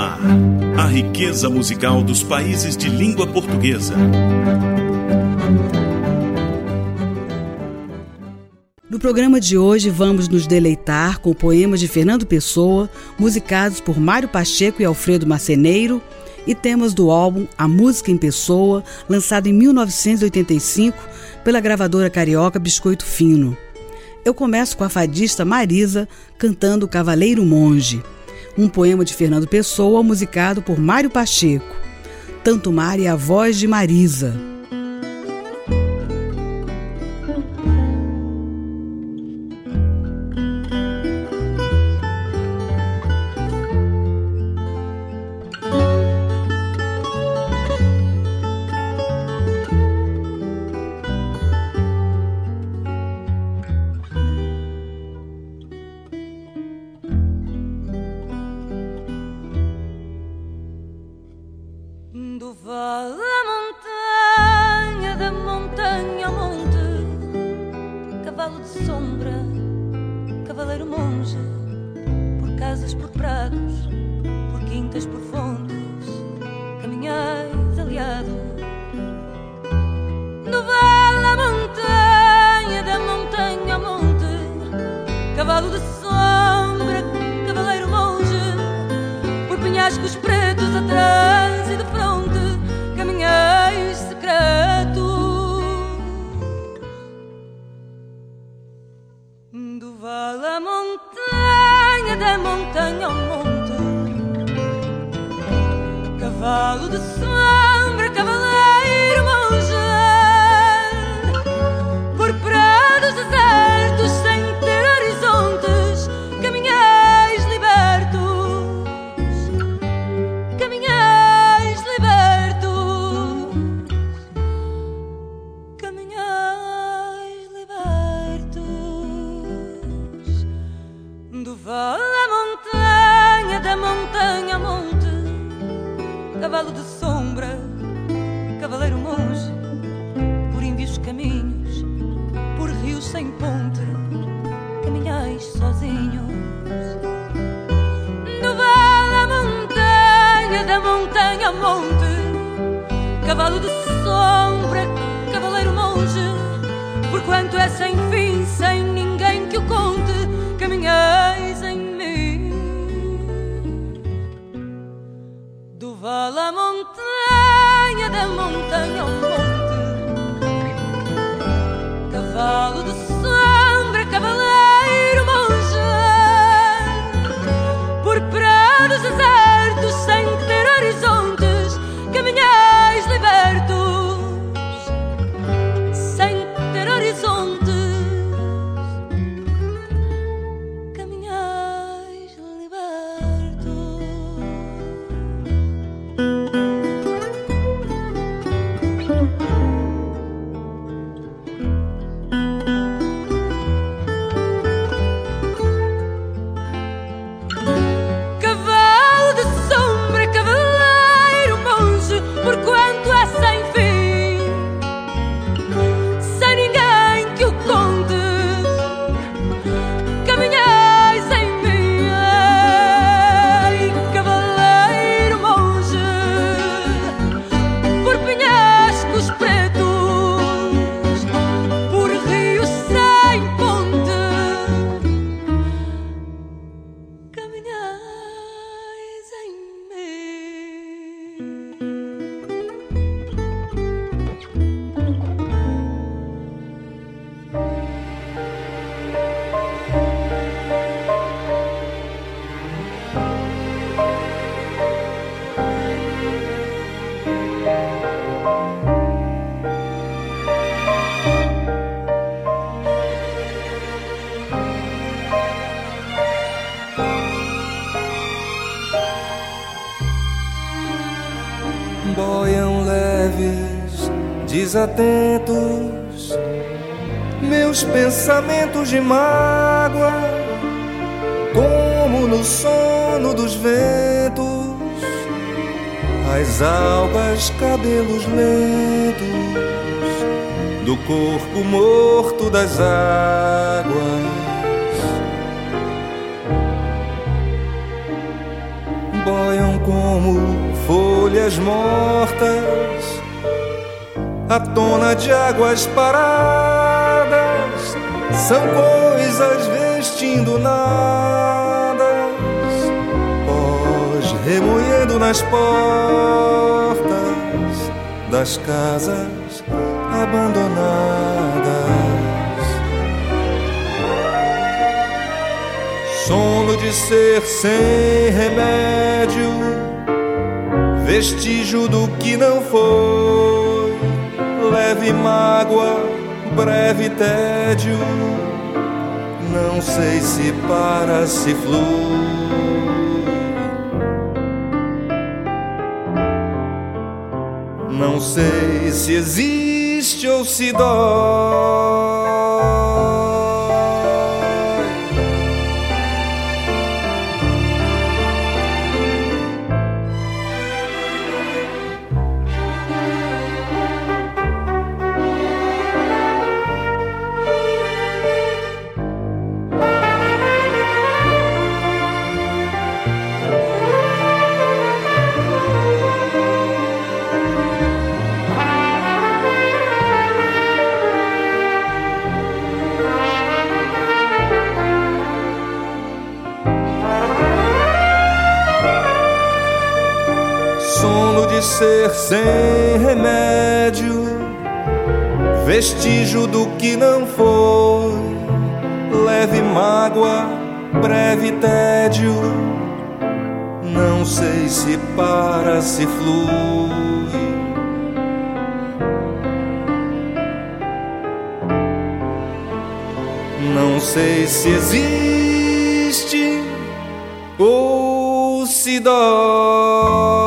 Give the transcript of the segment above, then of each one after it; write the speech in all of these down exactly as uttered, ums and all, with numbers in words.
Mar, a riqueza musical dos países de língua portuguesa. No programa de hoje vamos nos deleitar com poemas de Fernando Pessoa, musicados por Mário Pacheco e Alfredo Marceneiro, e temas do álbum A Música em Pessoa, lançado em mil novecentos e oitenta e cinco pela gravadora carioca Biscoito Fino. Eu começo com a fadista Marisa cantando Cavaleiro Monge, um poema de Fernando Pessoa musicado por Mário Pacheco. Tanto mar é a voz de Marisa. Do vale à montanha, da montanha ao monte, cavalo de sombra, cavaleiro monge, por casas, por prados, por quintas, por fontes, caminhais aliado. Do vale à montanha, da montanha ao monte, cavalo de sombra, cavaleiro monge, por penhascos pretos atrás e de fronte, caminhais secretos. Do vale à montanha, da montanha ao monte, cavalo de sombra, cavaleiro monge, por prados desertos sem ter horizontes, caminhais libertos. Caminhais libertos, caminhais libertos. Do vale à montanha, da montanha ao monte, cavalo de sombra, cavaleiro monge, por índios caminhos, por rios sem ponte, caminhais sozinhos. Do vale à montanha, da montanha ao monte, cavalo de sombra, cavaleiro monge, porquanto é sem fim, sem ninguém que o conte, caminhais em mim. Do vale à montanha, da montanha ao monte, cavalo de sombra, cavaleiro monge, por prados desertos sem ter horizontes, caminhais libertos, sem ter horizontes, caminhais libertos. Cavalo de sombra, cavaleiro monge, porquanto é sem fim, sem ninguém que o conte, caminhais em mim. Ai, cavaleiro monge, por penhascos pretos, por rios sem ponte, caminhais em mim. Boiam leves, desatentos, meus pensamentos de mágoa, como no sono dos ventos, as algas, cabelos lentos, do corpo morto das águas. Boiam como folhas mortas, a tona de águas paradas, são coisas vestindo nadas, pós remoendo nas portas das casas abandonadas. Sono de ser sem remédio, vestígio do que não foi, leve mágoa, breve tédio, não sei se para, se flui. Não sei se existe ou se dói. Ser sem remédio, vestígio do que não foi, leve mágoa, breve tédio, não sei se para, se flui. Não sei se existe ou se dói.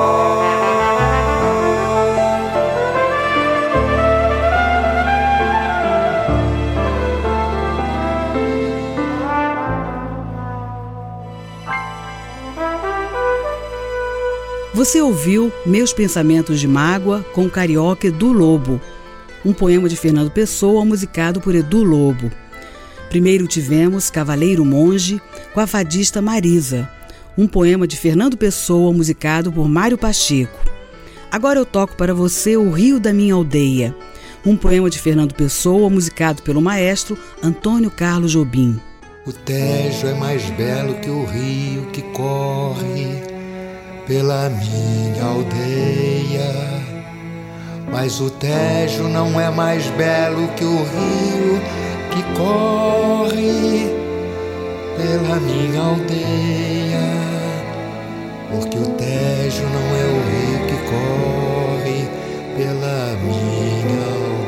Você ouviu Meus Pensamentos de Mágoa com Carioca Edu Lobo, um poema de Fernando Pessoa musicado por Edu Lobo. Primeiro tivemos Cavaleiro Monge com a fadista Marisa, um poema de Fernando Pessoa musicado por Mário Pacheco. Agora eu toco para você O Rio da Minha Aldeia, um poema de Fernando Pessoa musicado pelo maestro Antônio Carlos Jobim. O Tejo é mais belo que o rio que corre pela minha aldeia, mas o Tejo não é mais belo que o rio que corre pela minha aldeia, porque o Tejo não é o rio que corre pela minha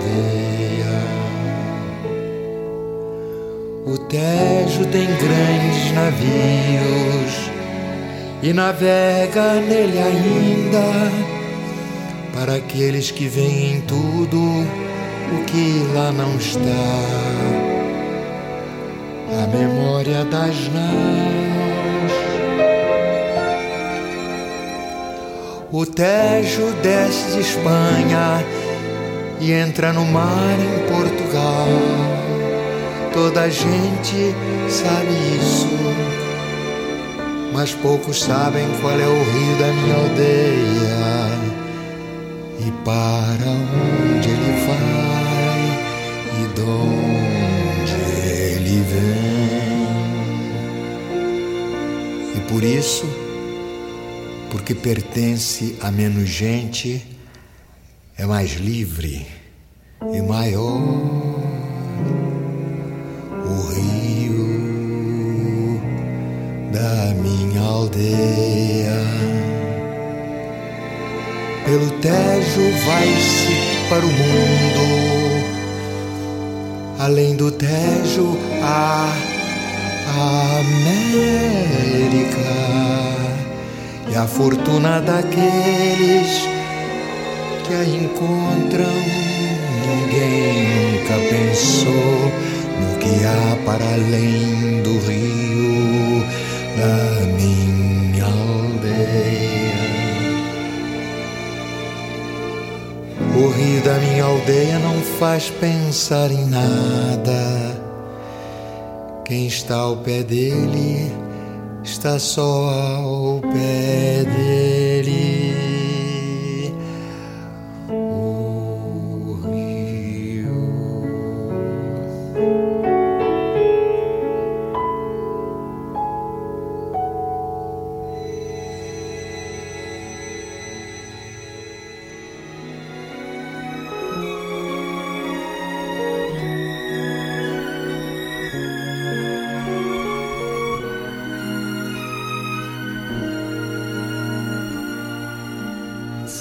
aldeia. O Tejo tem grandes navios e navega nele ainda, para aqueles que veem tudo o que lá não está. A memória das naus. O Tejo desce de Espanha e entra no mar em Portugal. Toda a gente sabe isso, mas poucos sabem qual é o rio da minha aldeia e para onde ele vai e de onde ele vem. E por isso, porque pertence a menos gente, é mais livre e maior o rio da minha aldeia. Pelo Tejo vai-se para o mundo, além do Tejo a América, e a fortuna daqueles que a encontram. Ninguém nunca pensou no que há para além do rio da minha aldeia. O rio da minha aldeia não faz pensar em nada. Quem está ao pé dele está só ao pé dele.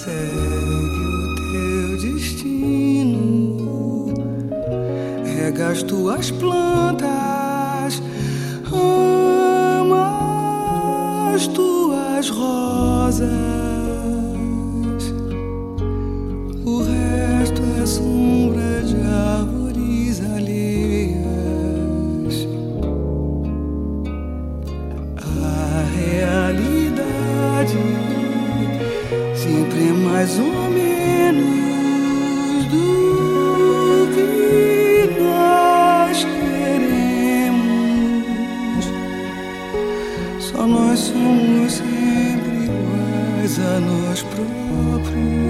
Segue o teu destino, rega as tuas plantas, ama as tuas rosas. O resto é sombra de árvores alheias. A realidade sempre é mais ou menos do que nós queremos. Só nós somos sempre iguais a nós próprios.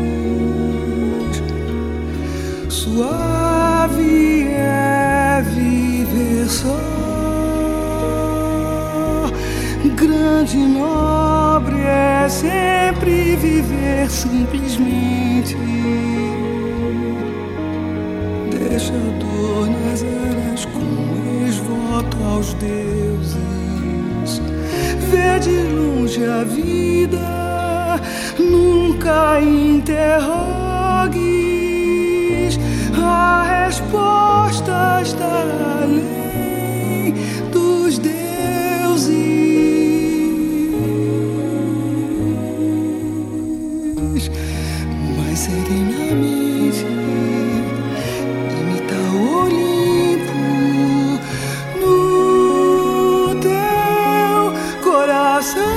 Suave é viver só, grande e nobre é sempre viver simplesmente. Deixa a dor nas aras como ex-voto aos deuses. Vê de longe a vida, nunca interrogue. A resposta está além dos deuses. Mas serenamente imita o Olimpo no teu coração.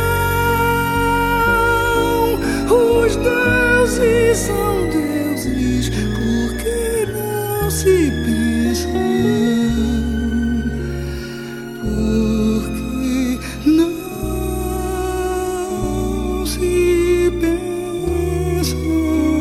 Os deuses são deuses porque não se pensam, porque não se pensam.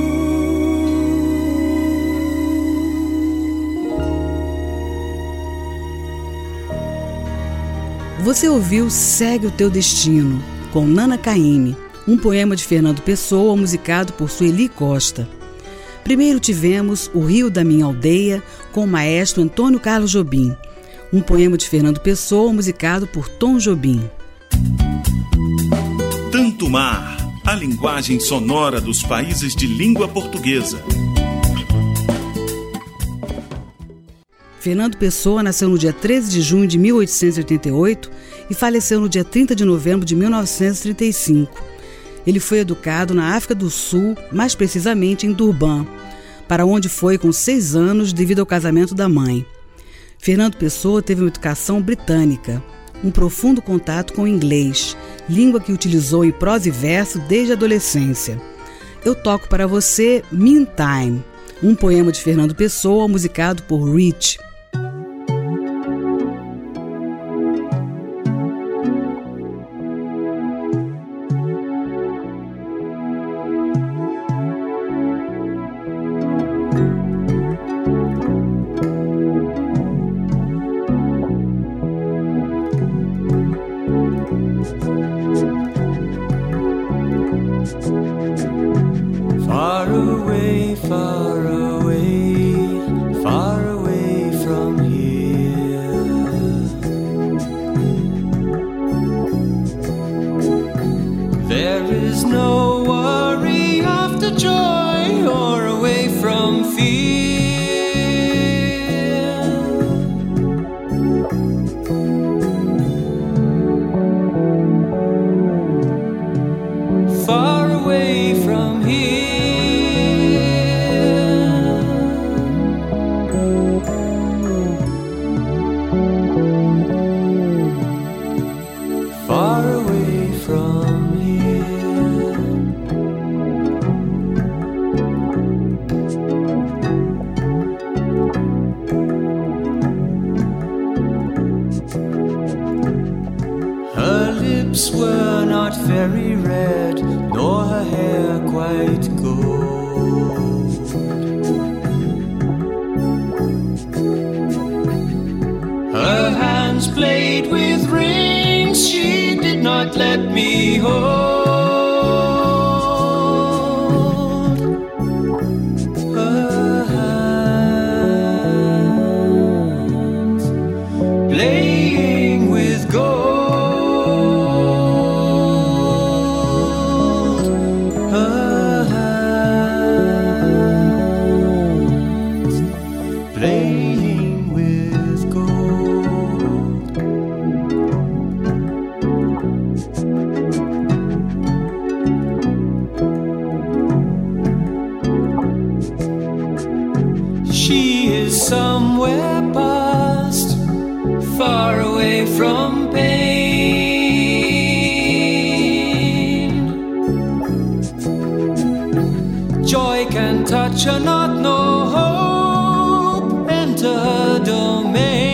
Você ouviu Segue o Teu Destino, com Nana Caymmi, um poema de Fernando Pessoa, musicado por Sueli Costa. Primeiro tivemos O Rio da Minha Aldeia, com o maestro Antônio Carlos Jobim, um poema de Fernando Pessoa, musicado por Tom Jobim. Tanto Mar, a linguagem sonora dos países de língua portuguesa. Fernando Pessoa nasceu no dia treze de junho de mil oitocentos e oitenta e oito e faleceu no dia trinta de novembro de mil novecentos e trinta e cinco. Ele foi educado na África do Sul, mais precisamente em Durban, para onde foi com seis anos devido ao casamento da mãe. Fernando Pessoa teve uma educação britânica, um profundo contato com o inglês, língua que utilizou em prosa e verso desde a adolescência. Eu toco para você Meantime, um poema de Fernando Pessoa, musicado por Rich. Far away, far away, far away from here. There is no worry after joy or away from fear. Far away from here. Far away from here. Her lips were not very red, nor her hair quite gold. Her hands played with rings she did not let me hold. Her hands playing with gold. Her She is somewhere past, far away from pain. Joy can touch her, not no hope, enter her domain.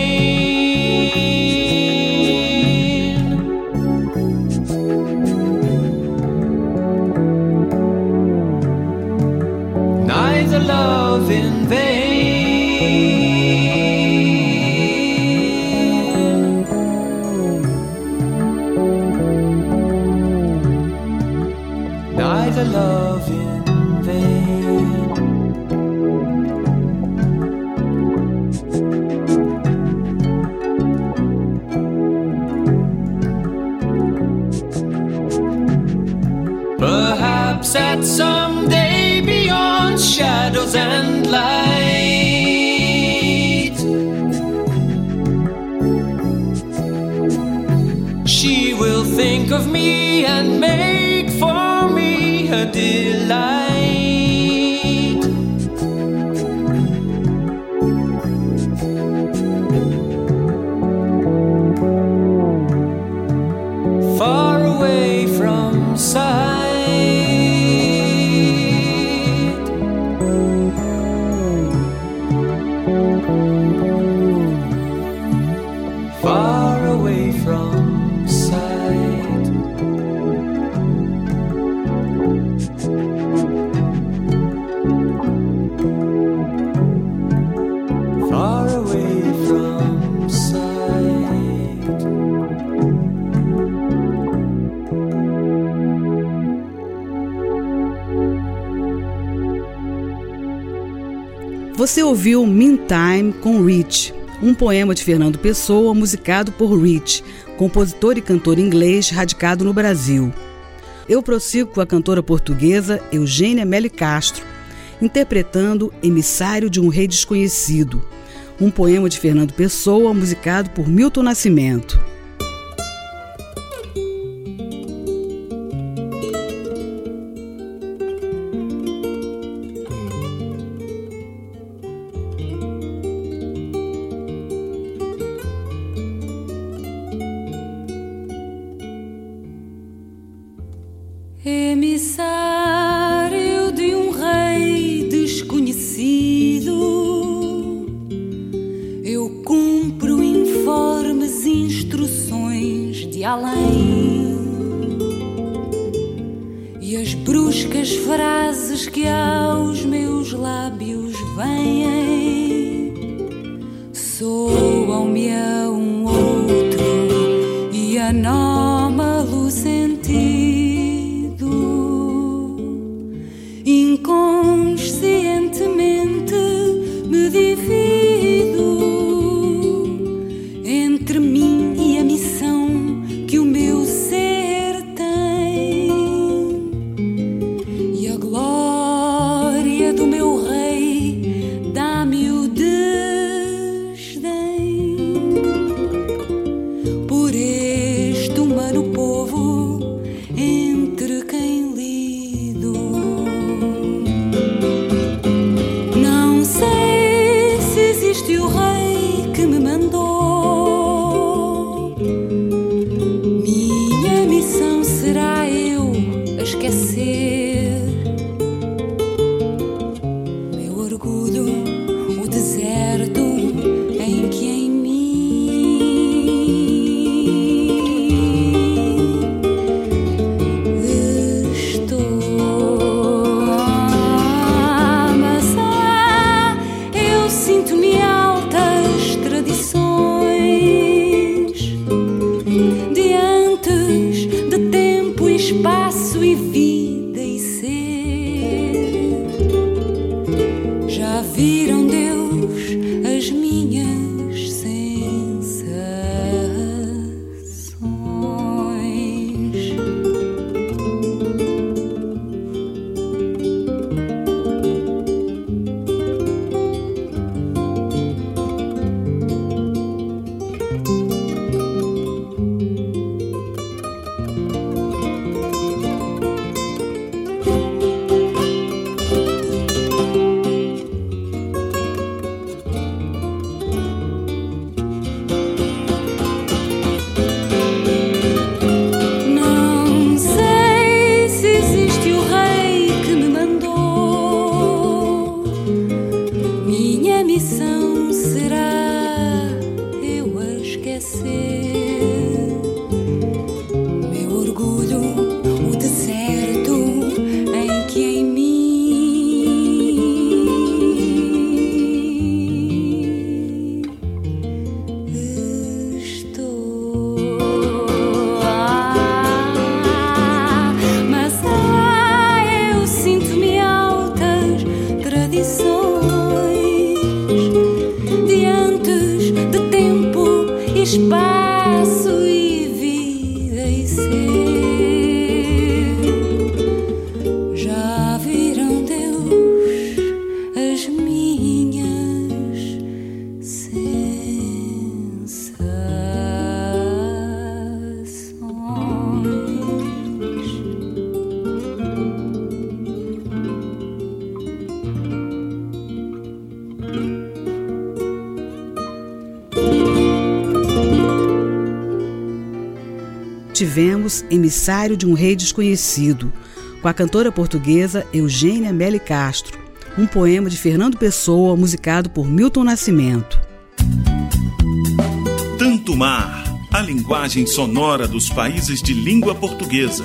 Neither love in vain. Neither love in vain. Perhaps at some day beyond shadows and light, she will think of me and make for me her delight. Far away from sight, far away from sight. Far away from sight. Você ouviu Meantime com Rich, um poema de Fernando Pessoa musicado por Rich, compositor e cantor inglês radicado no Brasil. Eu prossigo com a cantora portuguesa Eugênia Meli Castro, interpretando Emissário de um Rei Desconhecido, um poema de Fernando Pessoa musicado por Milton Nascimento. Emissário de um rei desconhecido, eu cumpro informes instruções de além, e as bruscas frases que aos meus lábios vêm soam-me a um outro e anómalo sentido. Inconscientemente me divido entre mim e a missão que o meu ser tem, e a glória do meu rei dá-me o desdém por este humano povo entre quem lido. Não sei se existe o rei que me mandou. Minha missão será eu a esquecer meu orgulho, o deserto em que em espaço e vida e ser. Já viram, Deus, as minhas sensações. tivemos Emissário de um Rei Desconhecido, com a cantora portuguesa Eugênia Melli Castro, um poema de Fernando Pessoa, musicado por Milton Nascimento. Tanto Mar, a linguagem sonora dos países de língua portuguesa.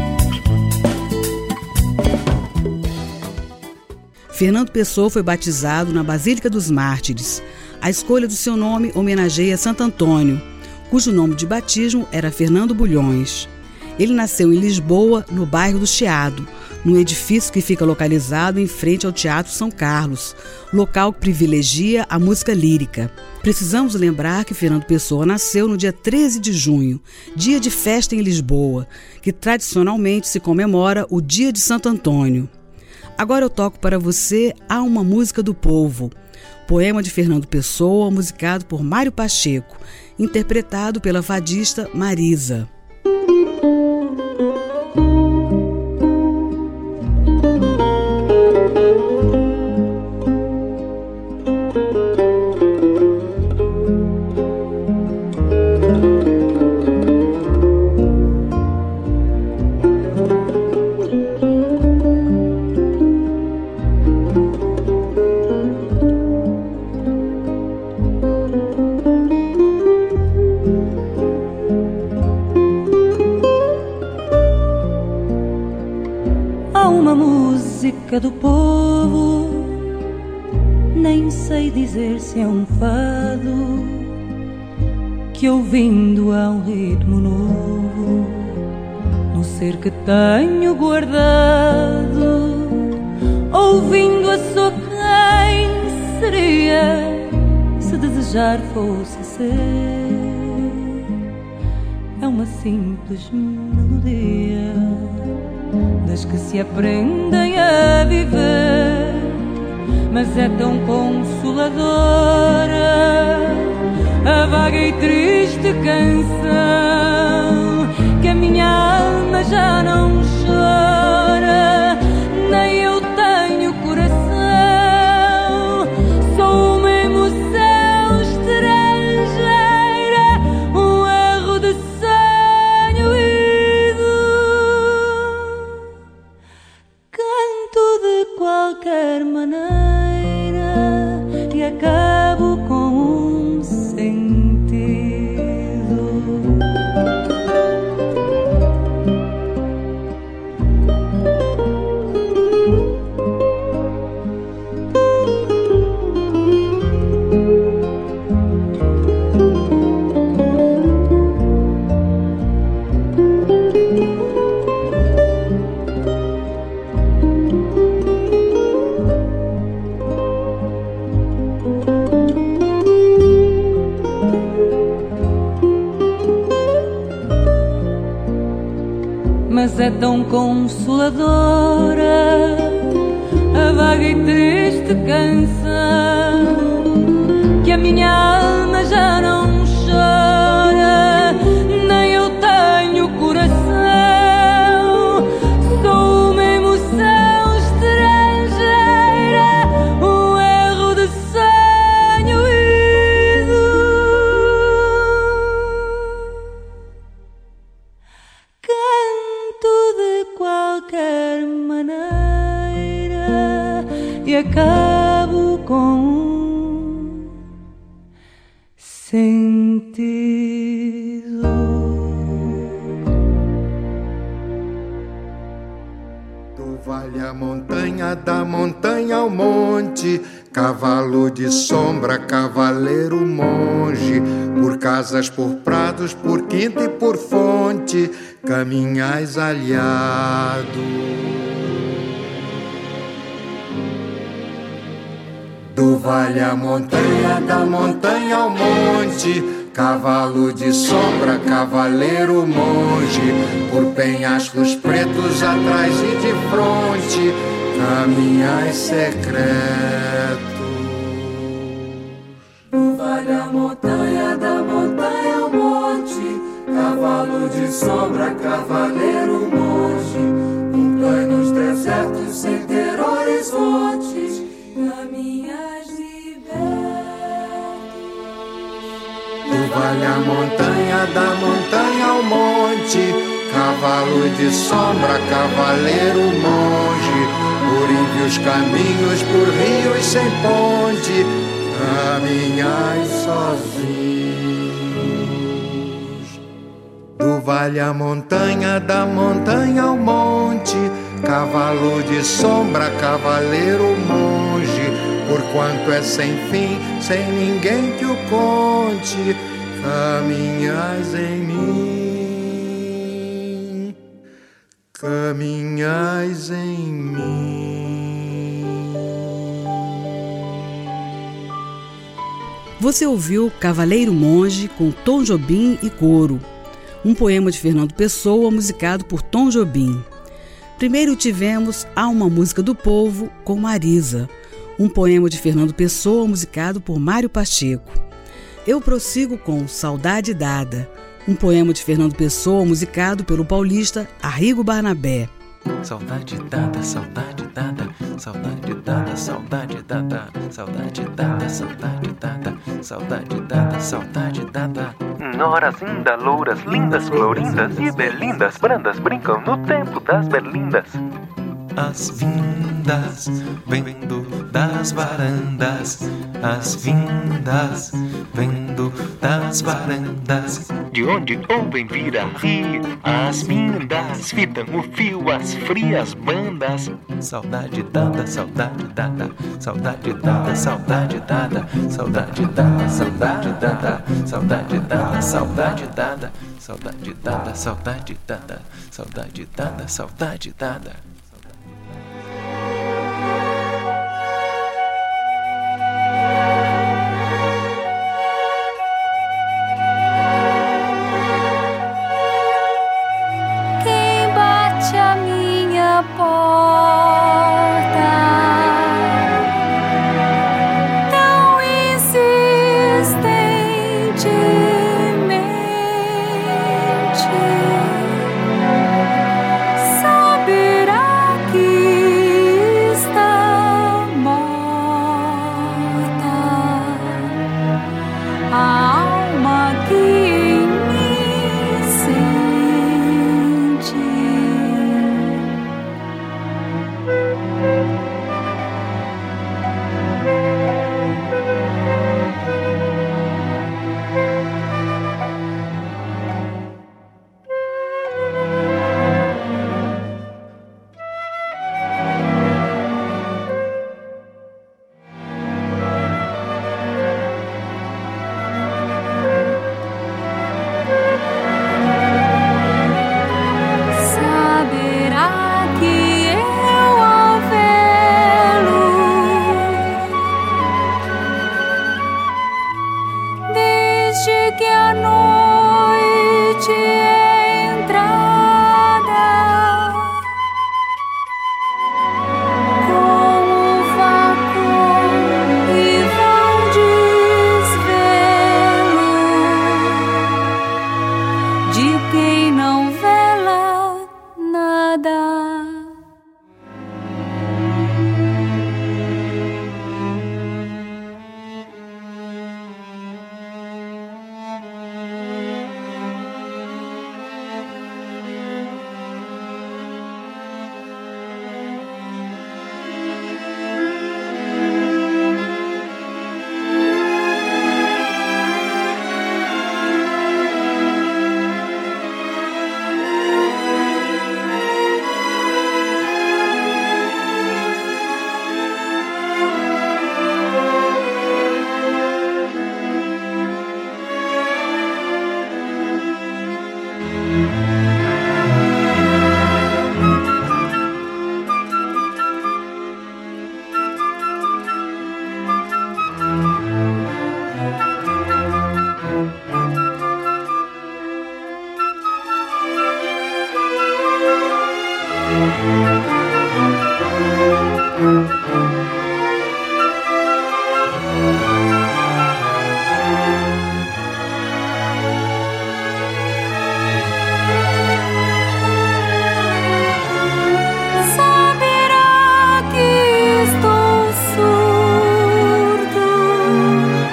Fernando Pessoa foi batizado na Basílica dos Mártires. A escolha do seu nome homenageia Santo Antônio, cujo nome de batismo era Fernando Bulhões. Ele nasceu em Lisboa, no bairro do Chiado, num edifício que fica localizado em frente ao Teatro São Carlos, local que privilegia a música lírica. Precisamos lembrar que Fernando Pessoa nasceu no dia treze de junho, dia de festa em Lisboa, que tradicionalmente se comemora o Dia de Santo Antônio. Agora eu toco para você Há uma Música do Povo, poema de Fernando Pessoa, musicado por Mário Pacheco, interpretado pela fadista Marisa. Do povo, nem sei dizer se é um fado que ouvindo há um ritmo novo no ser que tenho guardado. Ouvindo a sou quem seria se desejar fosse ser. É uma simples melodia das que se aprendem a viver, mas é tão consoladora a vaga e triste canção que a minha alma já não chora, nem eu tenho coração. Sou uma emoção estrangeira, um erro de sonho ido. Canto de qualquer maneira e acabo com um sentido. Mas é tão consoladora a vaga e triste canção que a minha alma já não chora, nem eu tenho coração. Sou uma emoção estrangeira, um erro de sonho ido. De qualquer maneira e acabo com um sentido. Do vale à montanha, da montanha ao monte, cavalo de sombra, cavaleiro monge, por casas, por prados, por quinta e por fonte, caminhais aliado. Do vale à montanha, da montanha ao monte, cavalo de sombra, cavaleiro monge, por penhascos pretos atrás e de fronte, caminhais secretos. Do vale à montanha, da montanha ao monte, cavalo de sombra, cavaleiro monge, por planos desertos sem ter horizontes, caminhas libertos. Do vale à montanha, da montanha ao monte, monte, cavalo de sombra, cavaleiro monge, por ínvios caminhos, por rios sem ponte, caminhai sozinhos. Do vale à montanha, da montanha ao monte, cavalo de sombra, cavaleiro monge, porquanto é sem fim, sem ninguém que o conte, caminhais em mim, caminhais em mim. Você ouviu Cavaleiro Monge com Tom Jobim e coro, um poema de Fernando Pessoa musicado por Tom Jobim. Primeiro tivemos Há uma Música do Povo com Marisa, um poema de Fernando Pessoa musicado por Mário Pacheco. Eu prossigo com Saudade Dada, um poema de Fernando Pessoa musicado pelo paulista Arrigo Barnabé. Saudade dada, saudade dada, saudade dada, saudade dada, saudade dada, saudade dada, saudade dada, saudade dada. Noras ainda louras, lindas, florindas e berlindas, brandas brincam no tempo das berlindas. As vindas vendo das varandas, as vindas vendo das varandas, de onde ouvem vir a rir, as vindas fitam o fio, as frias bandas. Saudade dada, saudade dada, saudade dada, saudade dada, saudade dada, saudade dada, saudade dada, saudade dada, saudade dada, saudade dada, saudade dada, saudade dada.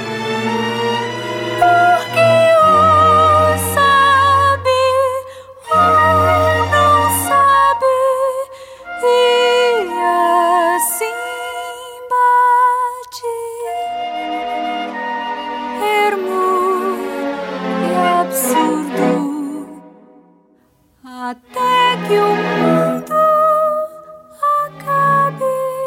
Oh que o mundo acabe.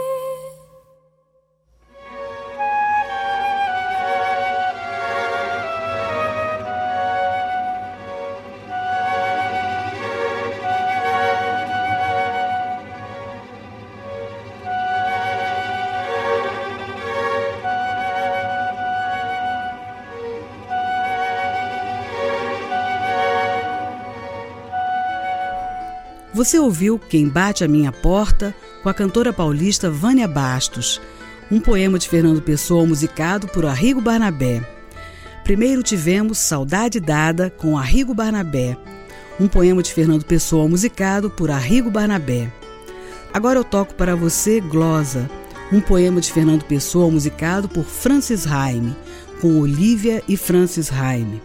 Você ouviu Quem Bate a Minha Porta, com a cantora paulista Vânia Bastos, um poema de Fernando Pessoa musicado por Arrigo Barnabé. Primeiro tivemos Saudade Dada, com Arrigo Barnabé, um poema de Fernando Pessoa musicado por Arrigo Barnabé. Agora eu toco para você Glosa, um poema de Fernando Pessoa musicado por Francis Raime, com Olívia e Francis Raime.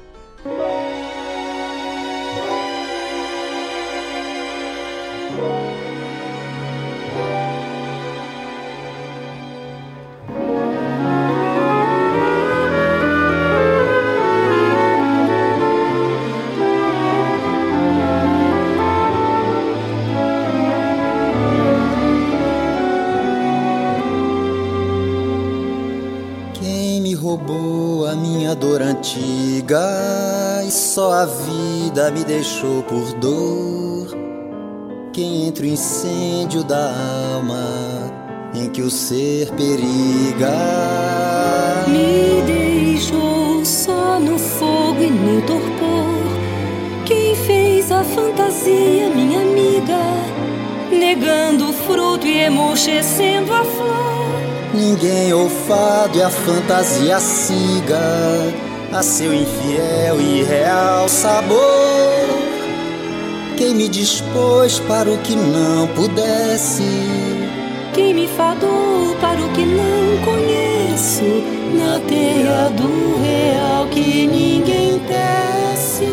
Roubou a minha dor antiga e só a vida me deixou por dor. Quem entre o incêndio da alma em que o ser periga me deixou só no fogo e no torpor. Quem fez a fantasia, minha amiga, negando o fruto e emurchecendo a flor. Ninguém o fado e a fantasia siga a seu infiel e irreal sabor. Quem me dispôs para o que não pudesse, quem me fadou para o que não conheço, na teia do real que ninguém tece.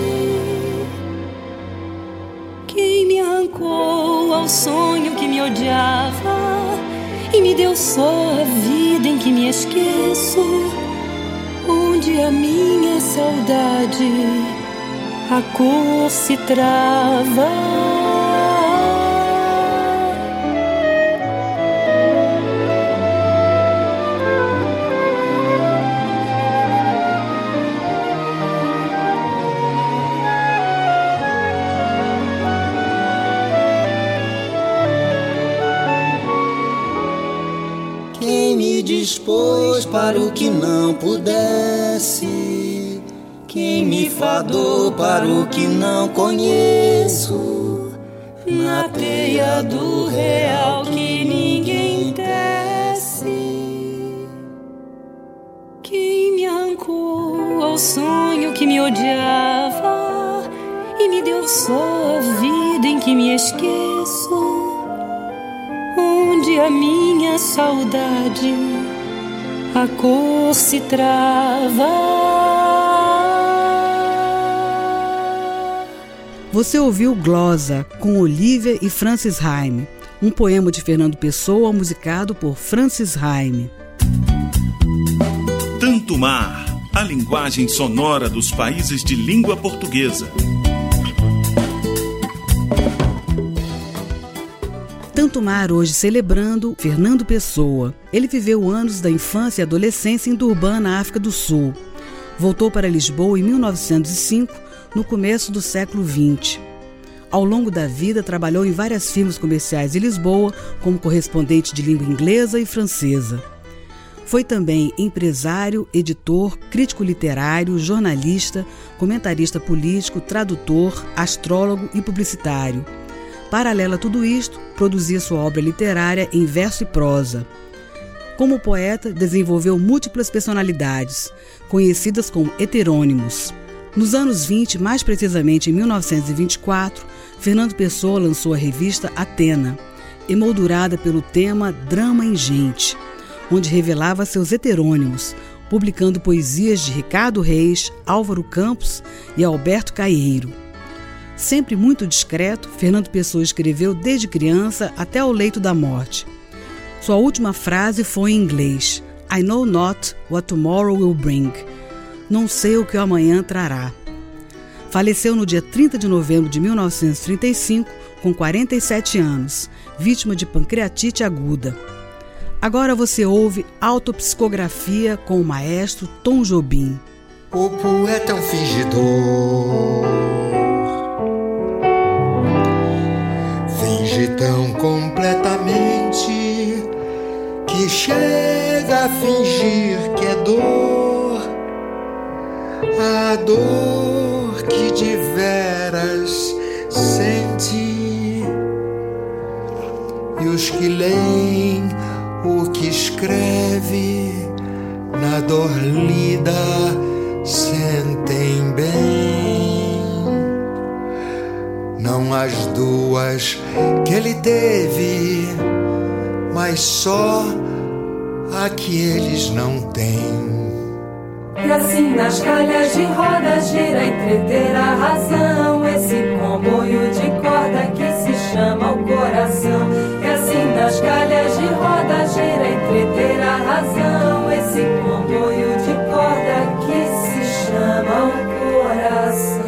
Quem me arrancou ao sonho que me odiava e me deu só a vida em que me esqueço, onde a minha saudade a cor se trava. Dispôs para o que não pudesse, quem me fadou para o que não conheço, na teia do real que ninguém tece. Quem me arrancou ao sonho que me odiava e me deu só a vida em que me esqueço, onde a minha saudade a cor se trava. Você ouviu Glosa, com Olívia e Francis Raime, um poema de Fernando Pessoa musicado por Francis Raime. Tanto Mar, a linguagem sonora dos países de língua portuguesa. Tanto Mar hoje celebrando Fernando Pessoa. Ele viveu anos da infância e adolescência em Durban, na África do Sul. Voltou para Lisboa em mil novecentos e cinco, no começo do século vinte. Ao longo da vida, trabalhou em várias firmas comerciais de Lisboa, como correspondente de língua inglesa e francesa. Foi também empresário, editor, crítico literário, jornalista, comentarista político, tradutor, astrólogo e publicitário. Paralela a tudo isto, produzia sua obra literária em verso e prosa. Como poeta, desenvolveu múltiplas personalidades, conhecidas como heterônimos. Nos anos vinte, mais precisamente em mil novecentos e vinte e quatro, Fernando Pessoa lançou a revista Atena, emoldurada pelo tema Drama em Gente, onde revelava seus heterônimos, publicando poesias de Ricardo Reis, Álvaro Campos e Alberto Caeiro. Sempre muito discreto, Fernando Pessoa escreveu desde criança até ao leito da morte. Sua última frase foi em inglês: I know not what tomorrow will bring. Não sei o que o amanhã trará. Faleceu no dia trinta de novembro de mil novecentos e trinta e cinco, com quarenta e sete anos, vítima de pancreatite aguda. Agora você ouve Autopsicografia com o maestro Tom Jobim. O poeta é um fingidor, finge tão completamente que chega a fingir que é dor, a dor que de veras sente. E os que leem o que escreve na dor lida sentem bem. Não as duas que ele teve, mas só a que eles não têm. E assim nas calhas de roda gira entreter a razão, esse comboio de corda que se chama o coração. E assim nas calhas de roda gira entreter a razão, esse comboio de corda que se chama o coração.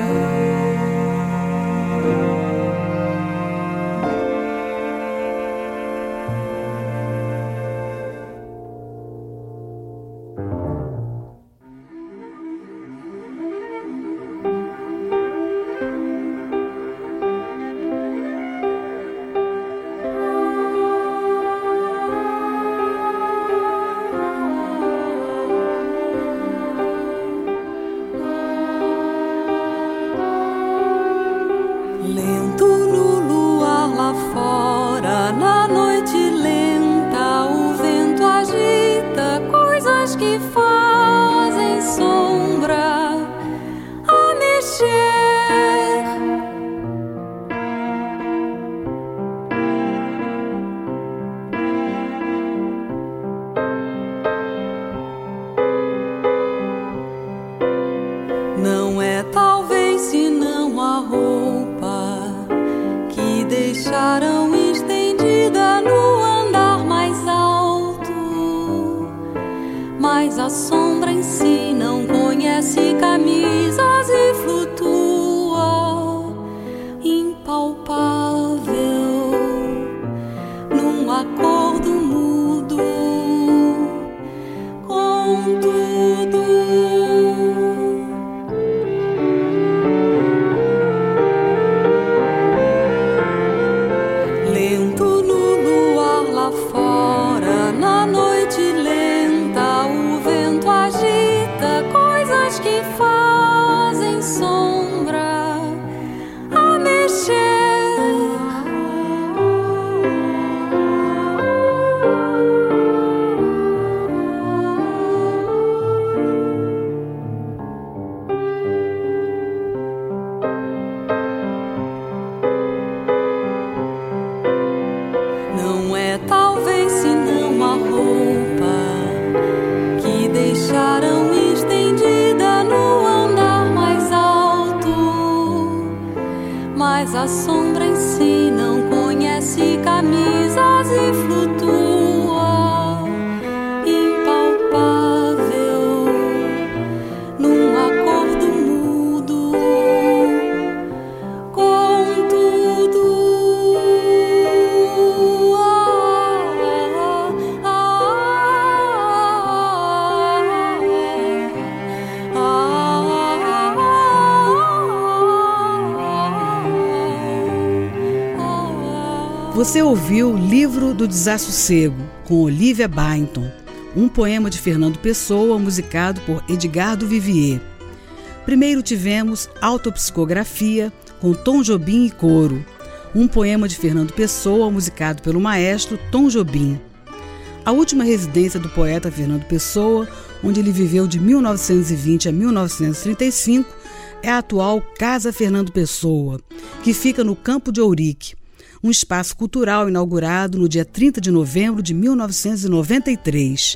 Você ouviu Livro do Desassossego, com Olivia Byington, um poema de Fernando Pessoa, musicado por Edgardo Vivier. Primeiro tivemos Autopsicografia, com Tom Jobim e Coro, um poema de Fernando Pessoa, musicado pelo maestro Tom Jobim. A última residência do poeta Fernando Pessoa, onde ele viveu de mil novecentos e vinte a mil novecentos e trinta e cinco, é a atual Casa Fernando Pessoa, que fica no Campo de Ourique, um espaço cultural inaugurado no dia trinta de novembro de mil novecentos e noventa e três.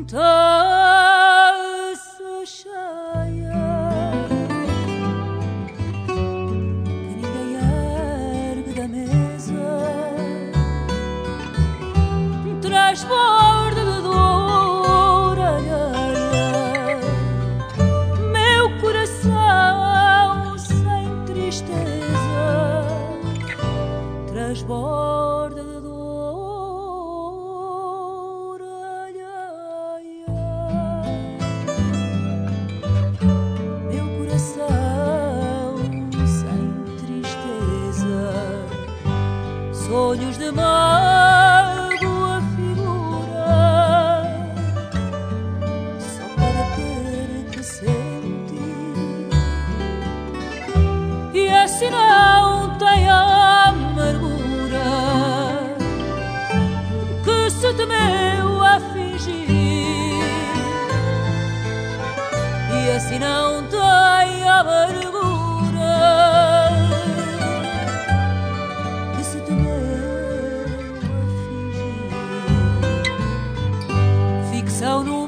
taça cheia que ninguém ergue da mesa, transborda de dor alheia meu coração sem tristeza, transborda de dor alheia meu coração sem tristeza, sonhos de mágoa figura só para ter que sentir, e assim não tem amargura que se temeu a fingir, e assim não tem amargura que se temeu a fingir. Ficção num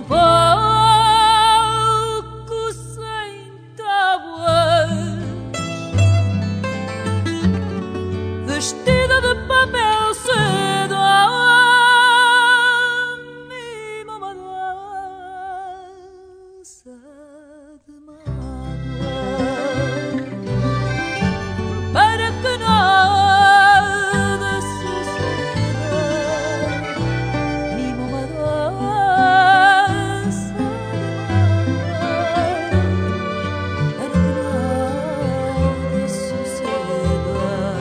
palco sem tábuas, vestida de papel cedo, mima uma dança de mágoa, para que nada suceda, mima uma dança de mágoa, para que nada suceda.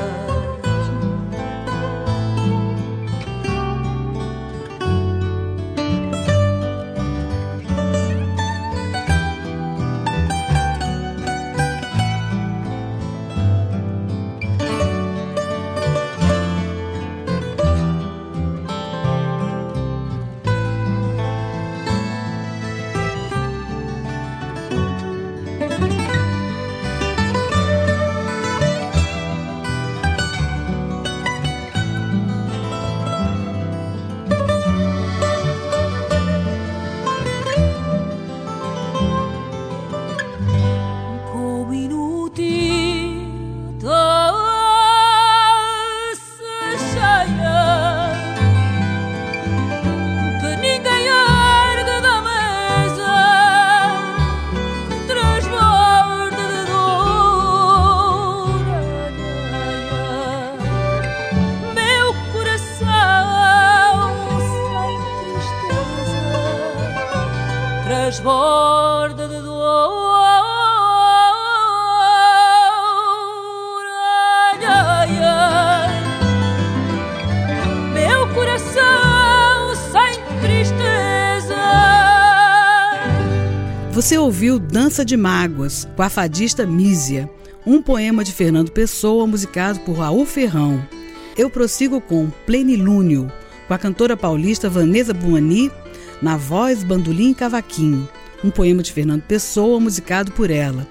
Como inútil taça cheia que ninguém ergue da mesa, transborda de dor alheia meu coração sem tristeza, transborda de dor alheia meu coração sem tristeza. Você ouviu Dança de Mágoas, com a fadista Mísia, um poema de Fernando Pessoa, musicado por Raul Ferrão. Eu prossigo com Plenilúnio, com a cantora paulista Vanessa Buani, na voz, bandolim e cavaquinho, um poema de Fernando Pessoa, musicado por ela.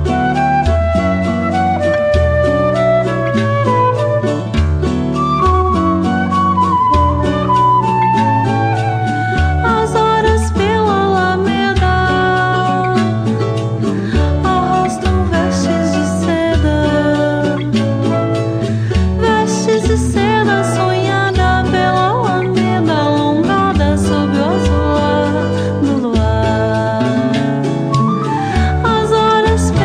As horas pela alameda arrastam vestes de seda, vestes de seda sonhada pela alameda, alongada sob o azul do luar. As horas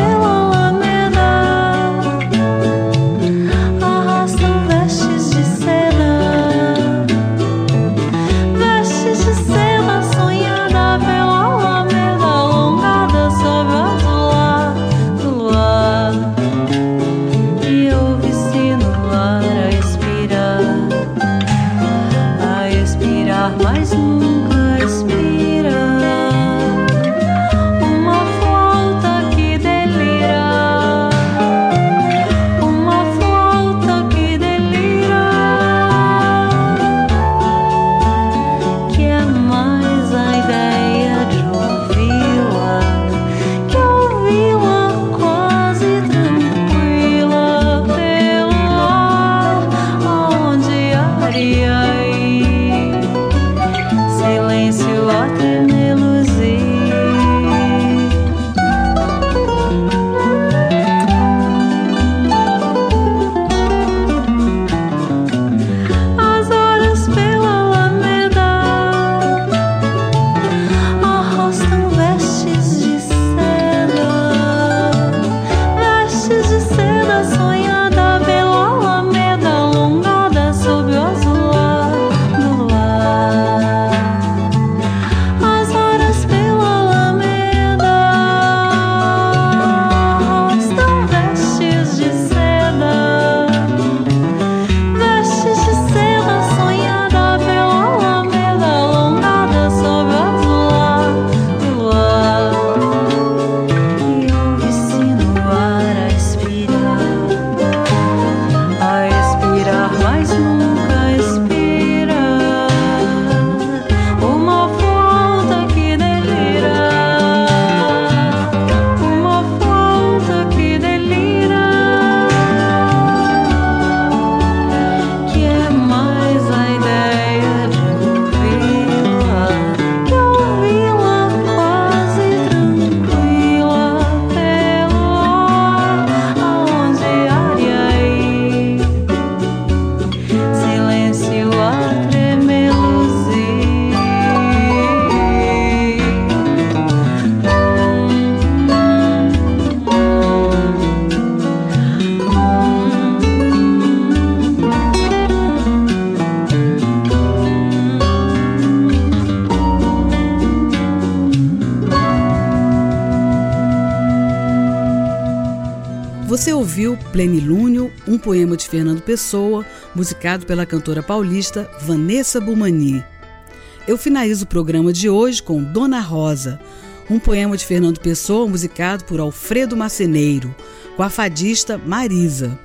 Você ouviu Plenilúnio, um poema de Fernando Pessoa, musicado pela cantora paulista Vanessa Bumani. Eu finalizo o programa de hoje com Dona Rosa, um poema de Fernando Pessoa, musicado por Alfredo Marceneiro, com a fadista Marisa.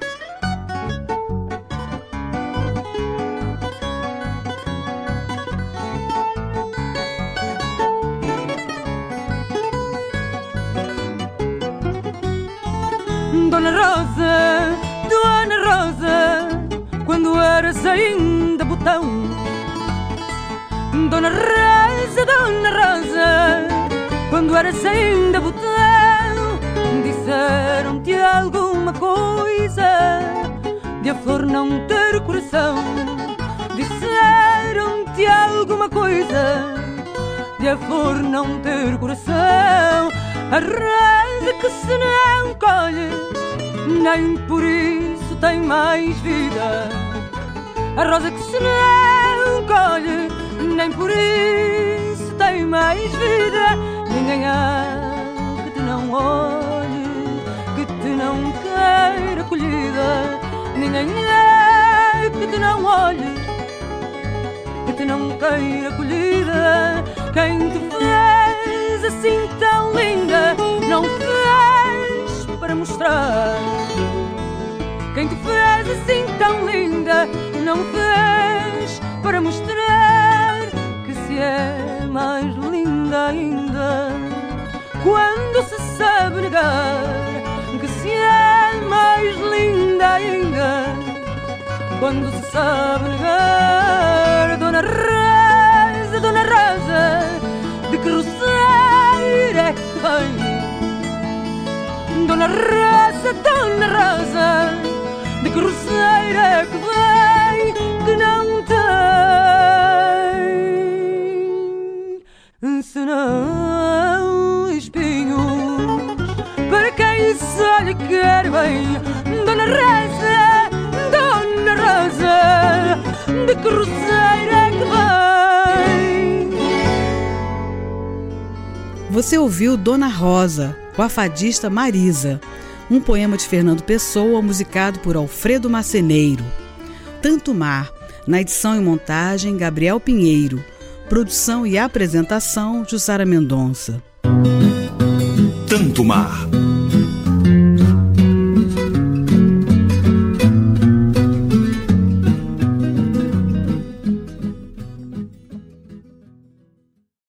Dona Rosa, Dona Rosa, quando eras ainda botão. Dona Rosa, Dona Rosa, quando eras ainda botão. Disseram-te alguma coisa de a flor não ter coração. Disseram-te alguma coisa de a flor não ter coração. A rosa que se não colhe, nem por isso tem mais vida. A rosa que se não colhe, nem por isso tem mais vida. Ninguém há que te não olhe, que te não queira colhida. Ninguém há que te não olhe, que te não queira colhida. Quem te fez assim tão linda não fez para mostrar. Quem te fez assim tão linda não fez para mostrar que se é mais linda ainda quando se sabe negar. Que se é mais linda ainda quando se sabe negar. Dona Rosa, Dona Rosa, de que roceiro é que vem? Dona Rosa, Dona Rosa, de que roceiro é que vem? Que não tem senão espinhos para quem só lhe quer bem. Dona Rosa, Dona Rosa, de que roceiro é que vem? Você ouviu Dona Rosa, com a fadista Marisa, um poema de Fernando Pessoa, musicado por Alfredo Marceneiro. Tanto Mar, na edição e montagem, Gabriel Pinheiro. Produção e apresentação, Jussara Mendonça. Tanto Mar.